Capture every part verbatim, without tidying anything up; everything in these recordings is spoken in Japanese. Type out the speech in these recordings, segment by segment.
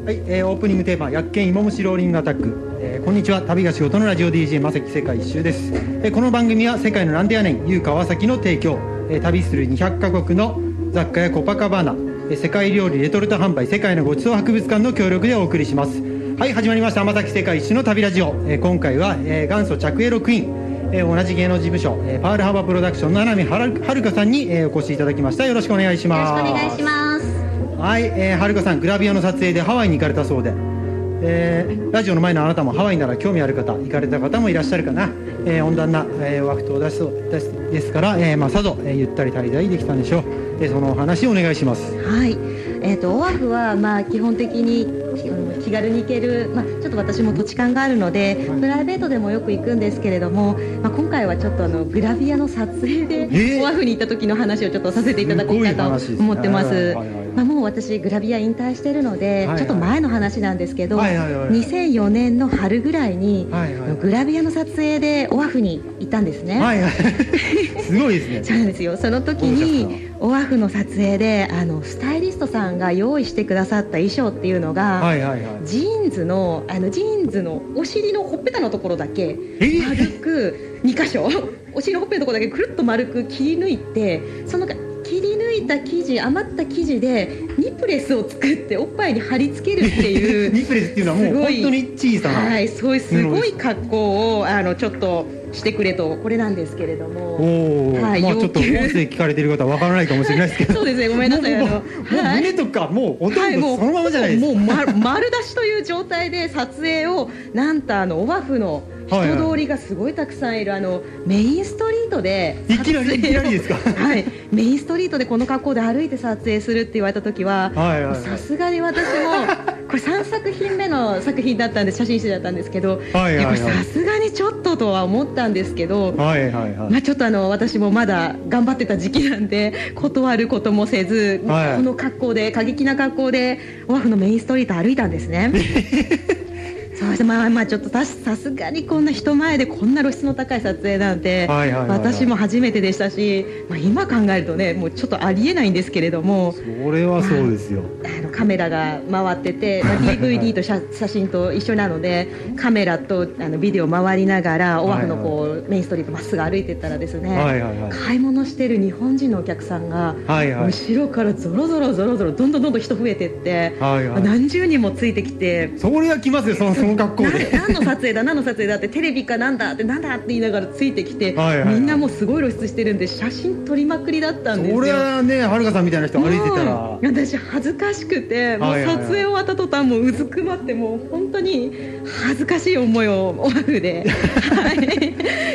はい、えー、オープニングテーマ薬研芋虫ローリングアタック、えー、こんにちは、旅が仕事のラジオ ディージェー まさき世界一周です。えー、この番組は世界のなんでやねんゆう川崎の提供、えー、旅するにひゃくカ国の雑貨やコパカバーナ、えー、世界料理レトルト販売世界のごちそう博物館の協力でお送りします。はい、始まりました、まさき世界一周の旅ラジオ。えー、今回は、えー、元祖着エロクイーン、えー、同じ芸能事務所、えー、パールハーバープロダクションの七海はるかさんに、えー、お越しいただきました。よろしくお願いします。 よろしくお願いします。 はい、えー、はるかさん、グラビアの撮影でハワイに行かれたそうで、えー、ラジオの前のあなたもハワイなら興味ある方、行かれた方もいらっしゃるかな。えー、温暖な、えー、ワクトを出しそうですですから、えーまあ、さぞ、えー、ゆったり滞在できたんでしょう。えー、そのお話をお願いします。 はい、えーと、オアフは、まあ、基本的に気軽に行ける、まあ、ちょっと私も土地勘があるので、はい、プライベートでもよく行くんですけれども、まあ、今回はちょっとあのグラビアの撮影で、えー、オアフに行った時の話をちょっとさせていただこうかと思ってます。まあ、もう私グラビア引退してるので、はいはい、ちょっと前の話なんですけど、はいはいはい、にせんよねんの春ぐらいに、はいはい、グラビアの撮影でオアフに行ったんですね。はいはい、 すごいですね。 そうなんですよ。その時にオアフの撮影であのスタイリストさんが用意してくださった衣装っていうのが、はいはいはい、ジーンズのあのジーンズのお尻のほっぺたのところだけ丸くにかしょお尻のほっぺのところだけくるっと丸く切り抜いて、その切り抜いた生地、余った生地でニプレスを作っておっぱいに貼り付けるっていうニプレスっていうのはもう本当に小さな、 はい、そういうすごい格好をあのちょっとしてくれと、これなんですけれども、 お、はい、まあ、ちょっと音声聞かれてる方はわからないかもしれないですけどそうですね、ごめんなさい。あのもう、 もう胸とかもうほとんどそのままじゃないですか。 はい、もう、もう丸出しという状態で撮影を、なんとあのオアフの人通りがすごいたくさんいるあのメインストリートでいきなりいきなりですかはい、メインストリートでこの格好で歩いて撮影するって言われた時は、さすがに私もこれさんさくひんめの作品だったんで写真集だったんですけど、さすがにちょっととは思ったんですけど、はいはいはい、まあ、ちょっとあの私もまだ頑張ってた時期なんで断ることもせず、はい、この格好で過激な格好でオアフのメインストリート歩いたんですねそうしてまあまあちょっとさすがにこんな人前でこんな露出の高い撮影なんて、はいはいはいはい、私も初めてでしたし、まあ、今考えるとねもうちょっとありえないんですけれども、 それはそうですよ、 まあ、あのカメラが回ってて、まあ、ディーブイディー と写, 写真と一緒なのでカメラとあのビデオ回りながらオアフのこう、はいはい、メインストリートまっすぐ歩いていったらですね、はいはいはい、買い物してる日本人のお客さんが、はいはい、後ろからゾロゾロゾロゾロどんどんどんどん人増えていって、はいはい、何十人もついてきて、 それは来ますよ、そのその格好で何の撮影だ何の撮影だってテレビかなんだってなんだって言いながらついてきて、はいはいはい、みんなもうすごい露出してるんで写真撮りまくりだったんですよ。 それはね、はるかさんみたいな人歩いてたら私恥ずかしくて、もう撮影終わった途端もううずくまってもう本当に恥ずかしい思いをオアフで、はい、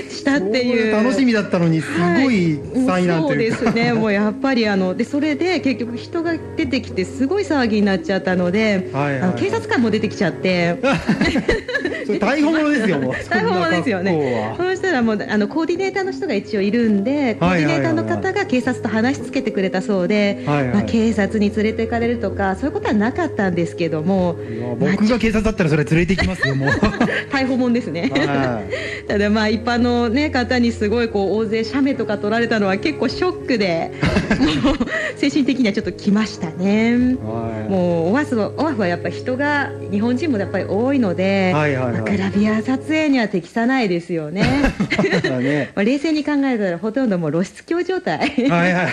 したっていう楽しみだったのにすごい災難というか、 そうですねもうやっぱりあのでそれで結局人が出てきてすごい騒ぎになっちゃったので、はいはいはい、あの警察官も出てきちゃってそれ逮捕者ですよもう逮捕者ですよね。そうしたらもうあのコーディネーターの人が一応いるんで、コーディネーターの方が警察と話しつけてくれたそうで、はいはいはい、まあ、警察に連れて行かれるとかそういうことはなかったんですけども、 僕が警察だったらそれ連れて行きますよもう逮捕者ですね、はい、ただまあ一般の、ね、方にすごいこう大勢写メとか撮られたのは結構ショックでもう精神的にはちょっときましたね、はい、もうオアフは、オアフはやっぱり人が日本人もやっぱり多いので、はいはいはい、まあ、グラビア撮影には適さないですよねねまあ冷静に考えたらほとんどもう露出狂状態はいはい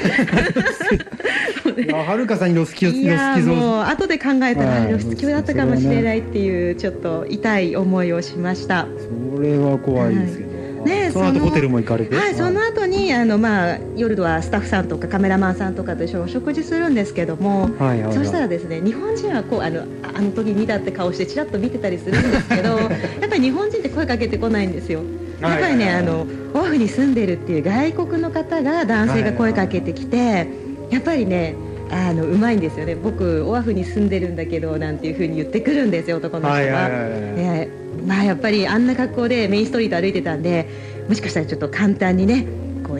はるかさんに露出狂、いやもう後で考えたら露出狂だったかもしれないっていうちょっと痛い思いをしました。 それは怖いですけど、はいね、その後ホテルも行かれて、 はい、その後にあの、まあ、夜はスタッフさんとかカメラマンさんとかと一緒にお食事するんですけども、はいはいはい、そうしたらですね日本人はこうあのあの時見たって顔してちらっと見てたりするんですけどやっぱり日本人って声かけてこないんですよ。やっぱりね、あのオアフに住んでるっていう外国の方が男性が声かけてきて、はいはいはい、やっぱりねあのうまいんですよね。僕オアフに住んでるんだけどなんていう風に言ってくるんですよ、男の人が、はいはいはいはい、えーまあ、やっぱりあんな格好でメインストリート歩いてたんで、もしかしたらちょっと簡単にねこう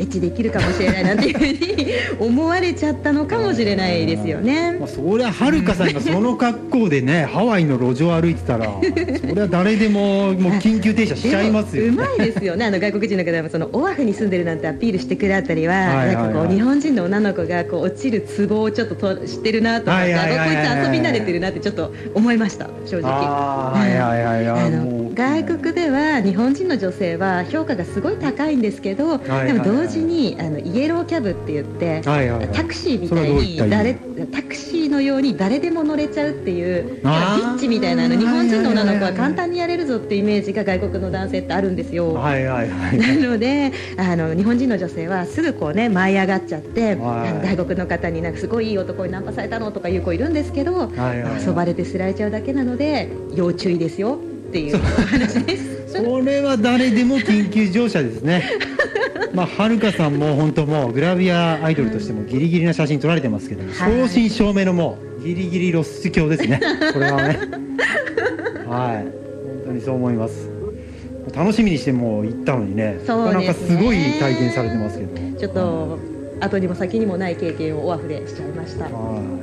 エッチできるかもしれないなんていうふうに思われちゃったのかもしれないですよね。 まあ、そりゃはるかさんがその格好でねハワイの路上歩いてたらそりゃ誰でももう緊急停車しちゃいますよ、ね、 うまいですよね。あの外国人の方もそのオアフに住んでるなんてアピールしてくれあたりは、はいはいはい、なんかこう日本人の女の子がこう落ちるツボをちょっとと知ってるなと思って、はいはいはいはい、あこいつ遊び慣れてるなってちょっと思いました正直。あ、はいはいはいはい、あの外国では日本人の女性は評価がすごい高いんですけど、はいはいはい、でも同時にあのイエローキャブって言って、はいはいはい、タクシーみたいに誰タクシーのように誰でも乗れちゃうっていうビッチみたいなの日本人の女の子は簡単にやれるぞっていうイメージが外国の男性ってあるんですよ。はいはいはい、なのであの日本人の女性はすぐこうね舞い上がっちゃって、はい、あの外国の方になんかすごいいい男にナンパされたのとかいう子いるんですけど、はいはいはい、遊ばれてすられちゃうだけなので要注意ですよっていう話です。 それは誰でも緊急乗車ですね。まあ、はるかさんも本当もうグラビアアイドルとしてもギリギリな写真撮られてますけど、正真正銘のもうギリギリ露出狂ですね。これはね。はい、本当にそう思います。楽しみにしてもう行ったのにね、なかなかすごい体験されてますけど。 ちょっと後にも先にもない経験をオアフでしちゃいました。はい。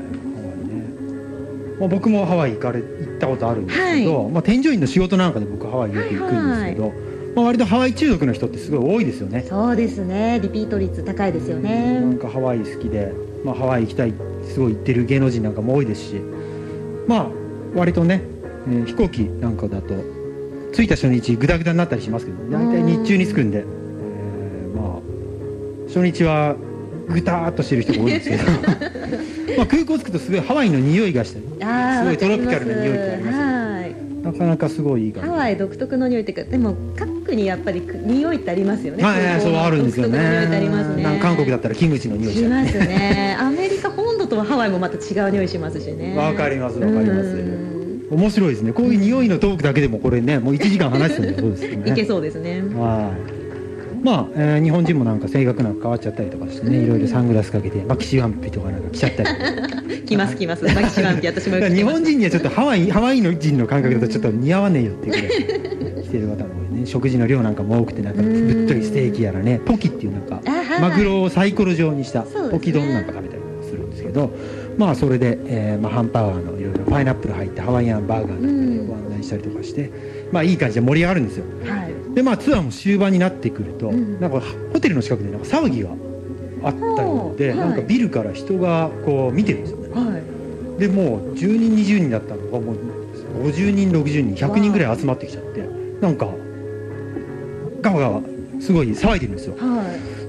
まあ、僕もハワイ行かれ行ったことあるんですけど、はい、まあ、添乗員の仕事なんかで僕ハワイよく行くんですけど、はいはい、まあ、割とハワイ中毒の人ってすごい多いですよね。 そうですね、リピート率高いですよね。 なんかハワイ好きで、まあ、ハワイ行きたいすごい行ってる芸能人なんかも多いですし、まあ割とね、えー、飛行機なんかだと着いた初日グダグダになったりしますけど、大体日中に着くんで、えー、まあ初日はぐたーっとしてる人が多いんですけどまあ空港着くとすごいハワイの匂いがしたり、すごいトロピカルな匂いってありますよね。はい、なかなかすごいいい感じ。 ハワイ独特の匂いっていうか、でも各国にやっぱり匂いってありますよね。 はいはい、そうあるんですよね。 独特の匂いってありますね。 韓国だったらキムチの匂いしますね。アメリカ本土とはハワイもまた違う匂いしますしね。 わかりますわかります。面白いですね。こういう匂いのトークだけでもこれね、もういちじかん話してるんでそうですね。 いけそうですね。 はい。まあ、えー、日本人もなんか性格なんか変わっちゃったりとかしてね、いろいろサングラスかけてマキシワンピとかなんか着ちゃったり来ます来ます、マキシワンピ私もよく着てます。 日本人にはちょっとハワイハワイの人の感覚だとちょっと似合わねえよっていうぐらい着てる方も多いね。食事の量なんかも多くて、なんかぶっといステーキやらね、ポキっていうなんかマグロをサイコロ状にしたポキ丼なんか食べたりするんですけど、まあそれで、えーまあ、ハンバーガーのいろいろパイナップル入ったハワイアンバーガーなんかでご案内したりとかして、まあいい感じで盛り上がるんですよ。はい、でまあツアーも終盤になってくると、うん、なんかホテルの近くでなんか騒ぎがあったりで、はい、なんかビルから人がこう見てるんですよね。はい、でもうじゅうにんにじゅうにんだったのがもうごじゅうにんろくじゅうにんひゃくにんぐらい集まってきちゃって、なんかガワガワすごい騒いでるんですよ。はい、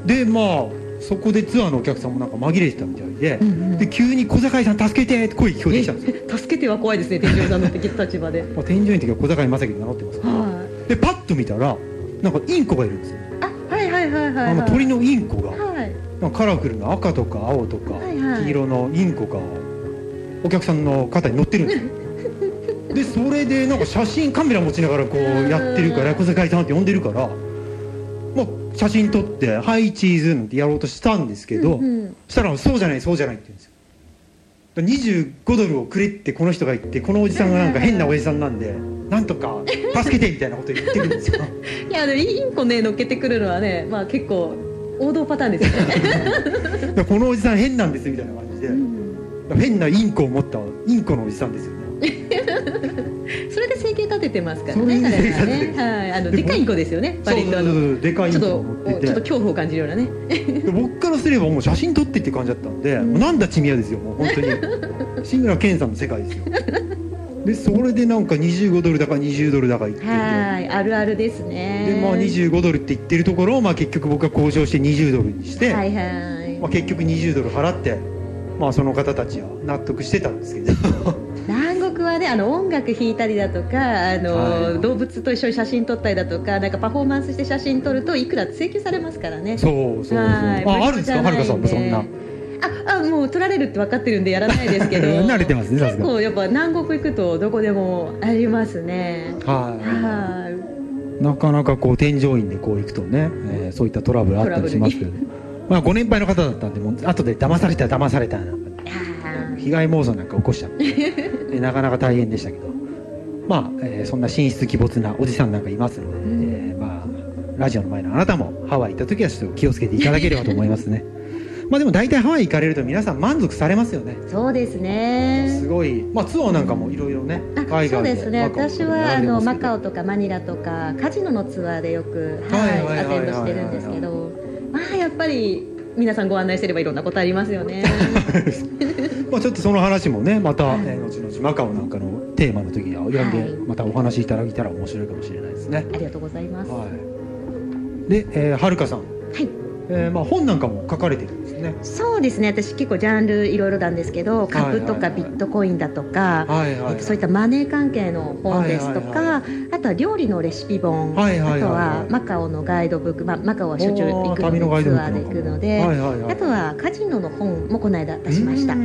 でまあそこでツアーのお客さんもなんか紛れてたみたいで、うんうん、で急に小坂井さん助けてって声聞こえてきたんですよ。 助けては怖いですね、添乗員さんの立場で。 まあ、添乗員の時は小坂井正樹で名乗ってますから、はい、でパッと見たらなんかインコがいるんですよ。 あ、はいはいはいはい、はい、 あの鳥のインコが、はい、なんかカラフルな赤とか青とか黄色のインコがお客さんの肩に乗ってるんですよ。でそれでなんか写真カメラ持ちながらこうやってるから、小坂井さんって呼んでるから、まあ、写真撮って「はいチーズ」なんてやろうとしたんですけど、うんうん、そしたら「そうじゃないそうじゃない」って言うんですよ。にじゅうごドルをくれってこの人が言って、このおじさんがなんか変なおじさんなんでなんとか助けてみたいなこと言ってくるんですよ。 いや、でもインコね乗っけてくるのはね、まあ結構王道パターンですよね。 このおじさん変なんですみたいな感じで、うん、変なインコを持ったインコのおじさんですよね。 それで生計立ててますからね、彼はね。はい、あのでかいインコですよね。割とあのでかいインコを持ってて、ちょっと恐怖を感じるようなね。 僕からすればもう写真撮ってって感じだったんで、うん、もうなんだチミヤですよ、もう本当に志村けんさんの世界ですよ。でそれでなんかにじゅうごドルだかにじゅうドルだか言ってて、 はい、あるあるですね。 でまあにじゅうごドルって言ってるところを、まあ結局僕が交渉してにじゅうドルにして、はいはい、まあ結局にじゅうドル払って、まあその方たちは納得してたんですけど。 南国はね、あの音楽弾いたりだとか、あの、はい、動物と一緒に写真撮ったりだとか、なんかパフォーマンスして写真撮るといくら請求されますからね。 そうそうそう。あ、あるんですか、はるかさんもそんな。 ああ、もう取られるって分かってるんでやらないですけど。 慣れてますね。 結構やっぱ南国行くとどこでもありますね。はい。はい。 なかなかこう添乗員でこう行くとね、えー、そういったトラブルあったりしますけど、まあご年配の方だったんで、もう後で騙された騙されたなんか被害妄想なんか起こしちゃってなかなか大変でしたけど、まあ、えー、そんな神出鬼没なおじさんなんかいますので、うん、えー、まあラジオの前のあなたもハワイ行った時はちょっと気をつけていただければと思いますねまあでも大体ハワイ行かれると皆さん満足されますよね。 そうですね。 すごい、まあ、ツアーなんかもいろいろね、 うん、海外でそうですね。私はあのマカオとかマニラとかカジノのツアーでよく、はい、アテンドしてるんですけど、まあやっぱり皆さんご案内してればいろんなことありますよねまあちょっとその話もねまた、はい、えー、後々マカオなんかのテーマの時には呼んで、はい、またお話しいただけたら面白いかもしれないですね。 ありがとうございます、はい、で、えー、はるかさん、はい、えーまあ、本なんかも書かれてるんですね。 そうですね。私結構ジャンルいろいろなんですけど、株とかビットコインだとか、そういったマネー関係の本ですとか、はいはいはい、あとは料理のレシピ本、はいはいはいはい、あとはマカオのガイドブック、まあ、マカオはしょっちゅう行くのでツアーで行くので、はいはいはい、あとはカジノの本もこの間出しました。はい、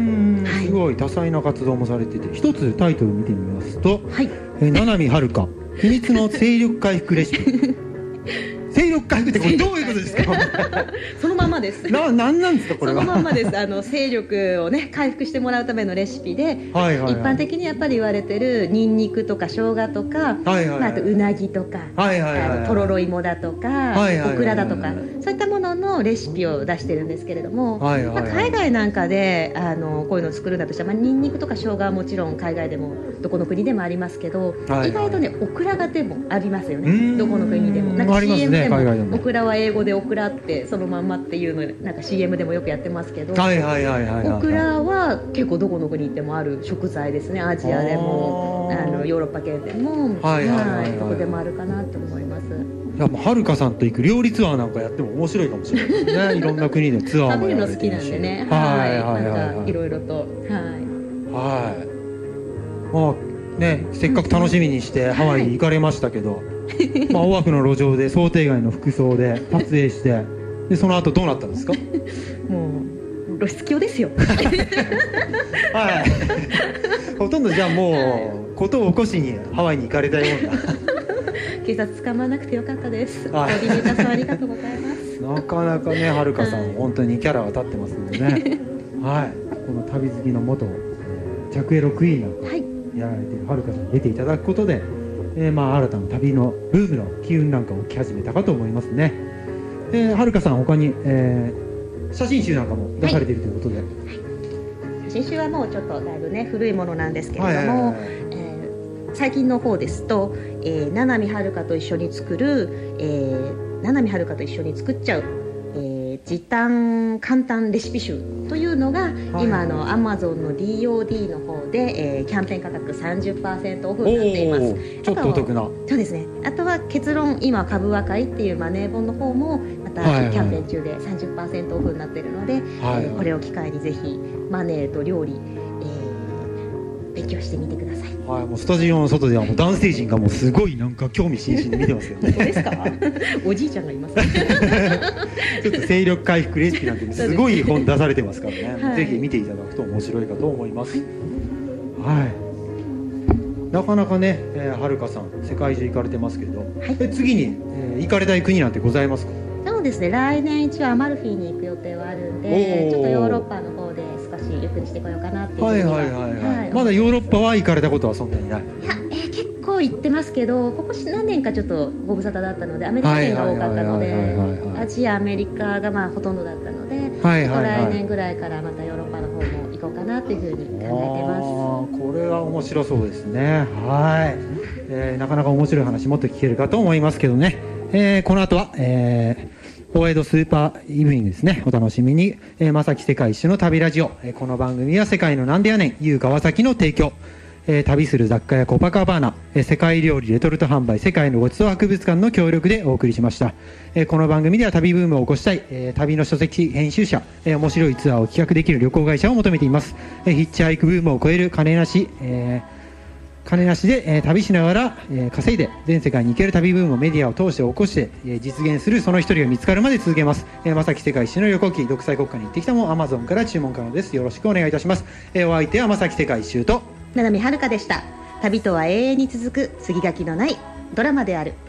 すごい多彩な活動もされてて、一つタイトル見てみますと、はい、えー、七海遥香秘密の精力回復レシピ精力回復ってこれどういうことですかそのままですな、なんなんですかこれは。 そのままです。あの精力をね回復してもらうためのレシピで、はいはいはい、一般的にやっぱり言われてるニンニクとか生姜とか、はいはいはい、まあ、あとうなぎとか、はいはいはいはい、あのとろろ芋だとか、はいはいはいはい、オクラだとか、そういったもののレシピを出してるんですけれども、はいはいはい、まあ、海外なんかであのこういうのを作るんだとしたら、まあ、ニンニクとか生姜はもちろん海外でもどこの国でもありますけど、はいはい、意外とねオクラがでもありますよね。どこの国でもなんか シーエム でもオクラは英語でオクラってそのまんまっていうのなんか シーエム でもよくやってますけど、はいはいはいはいはい、オクラは結構どこの国行ってもある食材ですね。アジアでもあのヨーロッパ圏でも、はいはいはいはい、どこでもあるかなと思います。 いやもうはるかさんと行く料理ツアーなんかやっても面白いかもしれないですねいろんな国でツアーもやられてるし、 食べるの好きなんでね、はいはいはいはい、なんかいろいろと、はいはい、まあね、せっかく楽しみにしてハワイに行かれましたけど、まあ、オアフの路上で想定外の服装で撮影してでその後どうなったんですかもう露出狂ですよはいほとんどじゃあもう事を起こしにハワイに行かれたような警察捕まらなくてよかったです。コーディネーターさんありがとうございますなかなかねはるかさん、はい、本当にキャラが立ってますのでねはいこの旅好きの元、えー、ジャクエロクイーンなんか、はい、やられているはるかさんに出ていただくことで、えー、まあ新たな旅のブームの機運なんかを起き始めたかと思いますね。えー、はるかさん他に、えー、写真集なんかも出されているということで、はいはい、 写真集はもうちょっとだいぶね古いものなんですけれども、最近の方ですと、えー、七海遥香と一緒に作る、えー、七海遥香と一緒に作っちゃう、えー、時短簡単レシピ集というのが、はい、今あの Amazon の ディーオーディー の方で、えー、キャンペーン価格 さんじゅっパーセント オフになっています。 ちょっとお得な。 そうですね。あとは結論今株和解っていうマネー本の方もまたキャンペーン中で さんじゅっパーセント オフになっているので、はいはい、えー、これを機会にぜひマネーと料理、えー、勉強してみてください。 はい、もうスタジオの外ではもう男性陣がもうすごいなんか興味津々で見てますよね。 本当ですか？おじいちゃんがいます、ね。 ちょっと精力回復レシピなんてすごい本出されてますからね。はい、ぜひ見ていただくと面白いかと思います。はい。はい、なかなかね、えー、はるかさん世界中行かれてますけど、はい、え次に、えー、行かれたい国なんてございますか？ そうですね。来年一応アマルフィに行く予定はあるんで、ちょっとヨーロッパの方で少しゆっくりしてこようかなっていうふうには。はいはいはいはい。はい、まだヨーロッパは行かれたことはそんなにない。 いや、えー、結構行ってますけど、ここ何年かちょっとご無沙汰だったので、アメリカ圏が多かったので、アジアアメリカがまあほとんどだったので、はいはいはい、来年ぐらいからまたヨーロッパの方も行こうかなっていうふうに考えてます。 これは面白そうですね。はい、えー、なかなか面白い話もっと聞けるかと思いますけどね。えー、この後は、えー大江戸スーパーイブニングですね。お楽しみに。えー、まさき世界一周の旅ラジオ。えー、この番組は世界のなんでやねん、ゆう川崎の提供。えー、旅する雑貨やコパカバーナ、えー、世界料理レトルト販売、世界のごちそう博物館の協力でお送りしました。えー、この番組では旅ブームを起こしたい、えー、旅の書籍編集者、えー、面白いツアーを企画できる旅行会社を求めています。えー、ヒッチハイクブームを超える金なし、えー金なしで、えー、旅しながら、えー、稼いで全世界に行ける旅ブームをメディアを通して起こして、えー、実現するその一人が見つかるまで続けます。えー、まさき世界一周の旅行記独裁国家に行ってきたも Amazon から注文可能です。よろしくお願いいたします。えー、お相手はまさき世界一周と七海遥香でした。旅とは永遠に続く継ぎ書きのないドラマである。